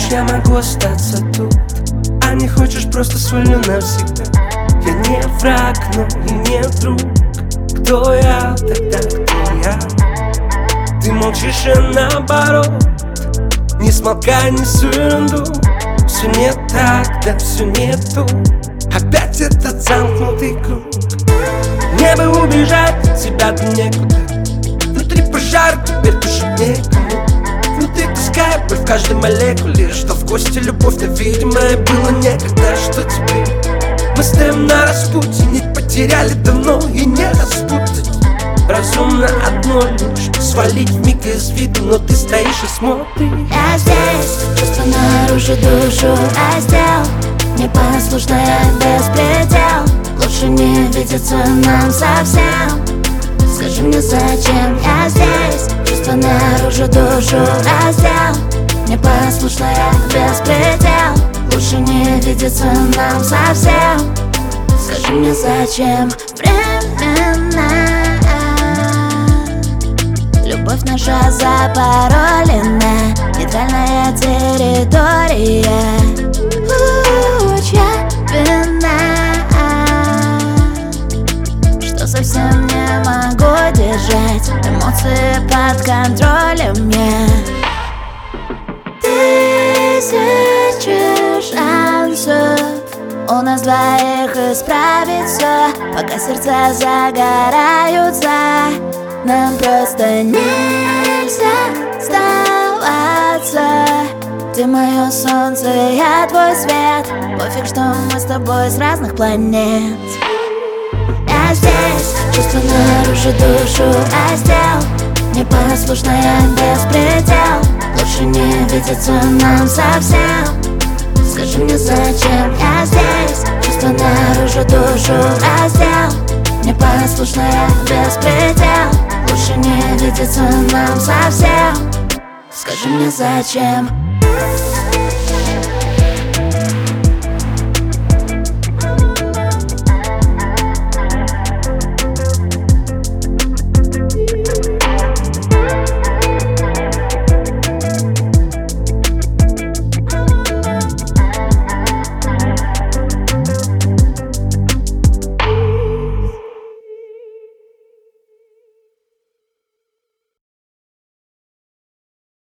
я могу остаться тут, а не хочешь, просто свалю навсегда. Я не враг, но и не друг. Кто я, тогда кто я? Ты молчишь и наоборот, не смолкай, не всю ерунду. Все не так, да все не то. Опять этот замкнутый круг. Мне бы убежать от тебя, да некуда. Внутри пожар, теперь дышать некому. Внутри тоска и боль в каждой молекуле. Что в кости любовь невидимая было некогда. Что теперь? Мы стоим на распутье, нить потеряли давно и не распутать. Разумно одно лишь свалить вмиг из виду, но ты стоишь и смотришь. Я здесь, чувства наружу, душу раздел. Непослушная беспредел. Лучше не видеться нам совсем. Скажи мне, зачем я здесь? Чувства наружу, душу раздел. Непослушная беспредел. Лучше не видеться нам совсем. Скажи мне, зачем? Временная любовь наша запаролена. Нейтральная территория. Чья вина, что совсем не могу держать эмоции под контролем я. Тысячи шансов у нас двоих исправить все, пока сердца загораются. Нам просто нельзя сдаваться. Ты мое солнце, я твой свет. Пофиг, что мы с тобой с разных планет. Я здесь, чувства наружу, душу раздел. Непослушная беспредел. Лучше не видеться нам совсем. Скажи мне, зачем я здесь? Чувства наружу, душу раздел. Непослушная беспредел. Лучше не видеться нам совсем. Скажи мне, зачем?